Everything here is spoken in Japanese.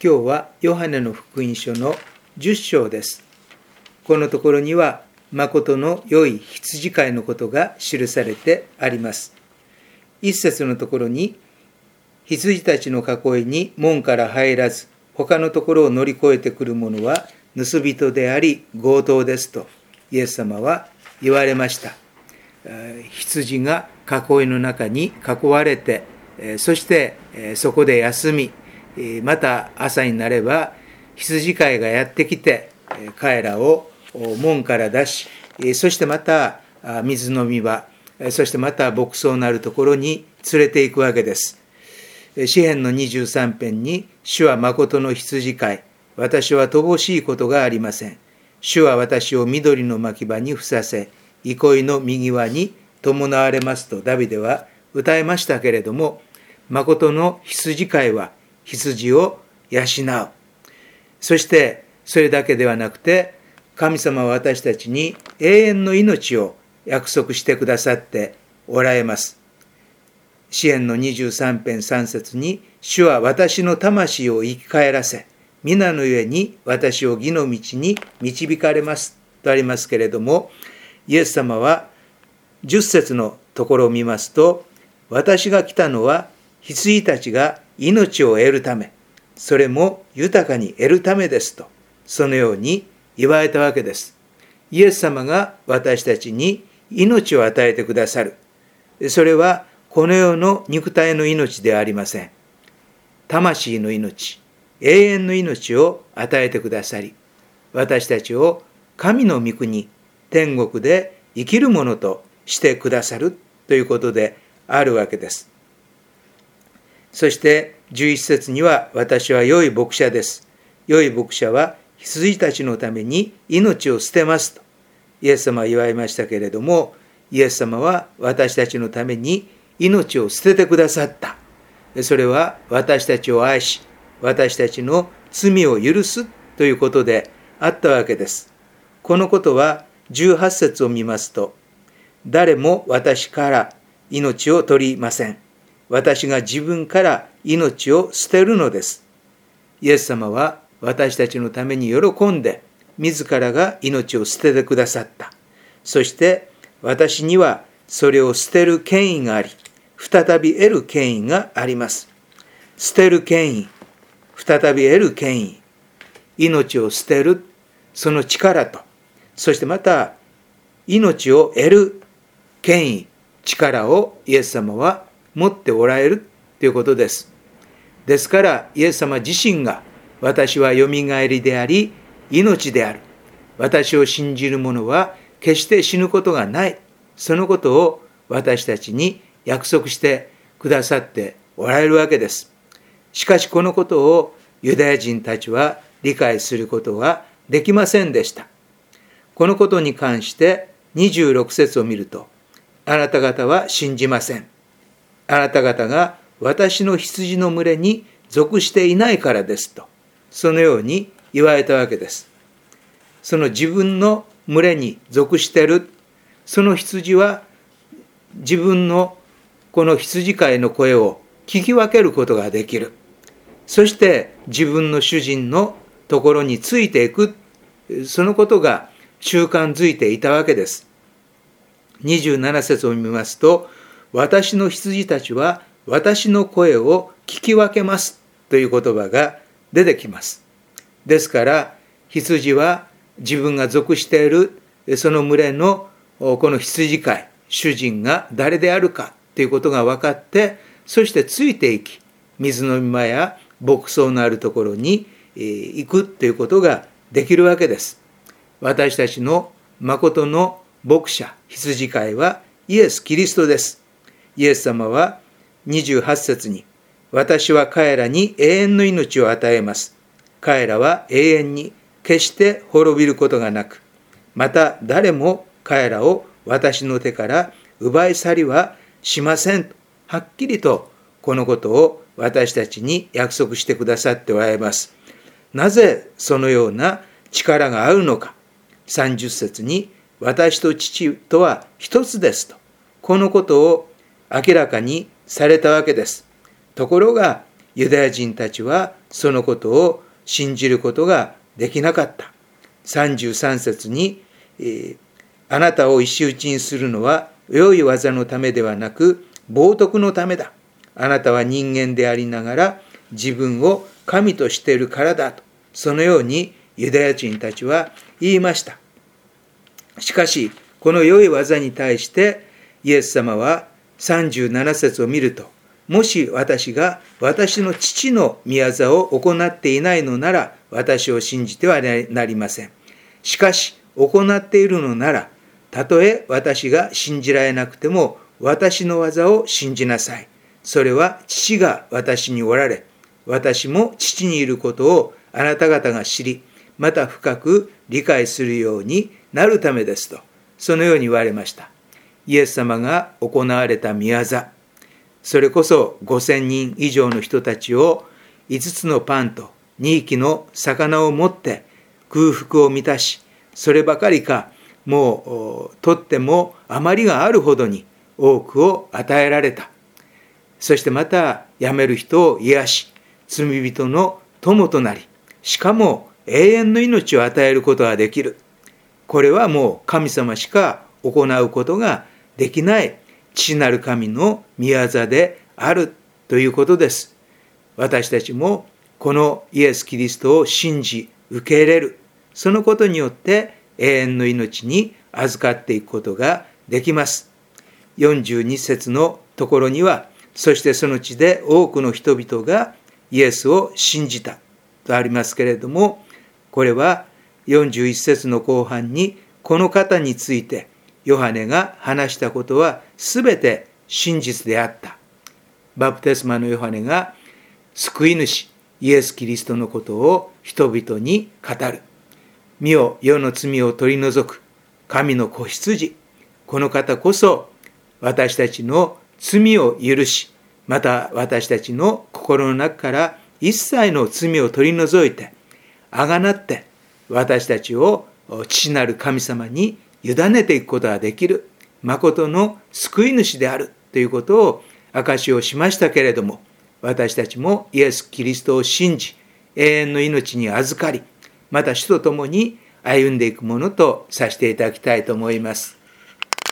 今日はヨハネの福音書の10章です。このところには、誠の良い羊飼いのことが記されてあります。一節のところに、羊たちの囲いに門から入らず、他のところを乗り越えてくる者は盗人であり強盗ですと、イエス様は言われました。羊が囲いの中に囲われて、そしてそこで休み、また朝になれば羊飼いがやってきて彼らを門から出し、そしてまた水飲み場、そしてまた牧草のあるところに連れて行くわけです。詩編の23編に、主は誠の羊飼い、私は乏しいことがありません。主は私を緑の牧場にふさせ、憩いの右輪に伴われますとダビデは歌いましたけれども、誠の羊飼いは羊を養う。そしてそれだけではなくて、神様は私たちに永遠の命を約束してくださっておられます。詩編の23編3節に、主は私の魂を生き返らせ、皆のゆえに私を義の道に導かれますとありますけれども、イエス様は10節のところを見ますと、私が来たのは羊たちが命を得るため、それも豊かに得るためですと、そのように言われたわけです。イエス様が私たちに命を与えてくださる。それはこの世の肉体の命ではありません。魂の命、永遠の命を与えてくださり、私たちを神の御国、天国で生きるものとしてくださるということであるわけです。そして11節には、私は良い牧者です。良い牧者は羊たちのために命を捨てますとイエス様は言われましたけれども、イエス様は私たちのために命を捨ててくださった。それは私たちを愛し、私たちの罪を許すということであったわけです。このことは18節を見ますと、誰も私から命を取りません。私が自分から命を捨てるのです。イエス様は私たちのために喜んで、自らが命を捨ててくださった。そして私にはそれを捨てる権威があり、再び得る権威があります。捨てる権威、再び得る権威、命を捨てるその力と、そしてまた命を得る権威、力をイエス様は持っておられるということです。ですからイエス様自身が、私はよみがえりであり命である。私を信じる者は決して死ぬことがない。そのことを私たちに約束してくださっておられるわけです。しかしこのことをユダヤ人たちは理解することができませんでした。このことに関して26節を見ると、あなた方は信じません。あなた方が私の羊の群れに属していないからですと、そのように言われたわけです。その自分の群れに属している、その羊は自分のこの羊飼いの声を聞き分けることができる。そして自分の主人のところについていく、そのことが習慣づいていたわけです。27節を見ますと、私の羊たちは私の声を聞き分けますという言葉が出てきます。ですから羊は自分が属しているその群れのこの羊飼い、主人が誰であるかということが分かって、そしてついていき、水の間や牧草のあるところに行くということができるわけです。私たちの誠の牧者、羊飼いはイエス・キリストです。イエス様は28節に、私は彼らに永遠の命を与えます。彼らは永遠に決して滅びることがなく、また誰も彼らを私の手から奪い去りはしません。はっきりとこのことを私たちに約束してくださっておられます。なぜそのような力があるのか。30節に、私と父とは一つですと、このことを明らかにされたわけです。ところがユダヤ人たちはそのことを信じることができなかった。33節に、あなたを石打ちにするのは良い技のためではなく冒涜のためだ。あなたは人間でありながら自分を神としているからだと、そのようにユダヤ人たちは言いました。しかしこの良い技に対してイエス様は37節を見ると、もし私が私の父の御業を行っていないのなら私を信じてはなりません。しかし行っているのなら、たとえ私が信じられなくても私の技を信じなさい。それは父が私におられ、私も父にいることをあなた方が知り、また深く理解するようになるためですと、そのように言われました。イエス様が行われた御業、それこそ5000人以上の人たちを5つのパンと2匹の魚を持って空腹を満たし、そればかりかもうとっても余りがあるほどに多くを与えられた。そしてまた病める人を癒し、罪人の友となり、しかも永遠の命を与えることができる。これはもう神様しか行うことができない父なる神の御業であるということです。私たちもこのイエス・キリストを信じ受け入れる、そのことによって永遠の命に預かっていくことができます。42節のところには、そしてその地で多くの人々がイエスを信じたとありますけれども、これは41節の後半にこの方についてヨハネが話したことはすべて真実であった。バプテスマのヨハネが救い主イエス・キリストのことを人々に語る。見よ、世の罪を取り除く神の子羊、この方こそ私たちの罪を許し、また私たちの心の中から一切の罪を取り除いて、あがなって私たちを父なる神様に委ねていくことができる誠の救い主であるということを証しをしましたけれども、私たちもイエス・キリストを信じ、永遠の命に預かり、また主と共に歩んでいくものとさせていただきたいと思います。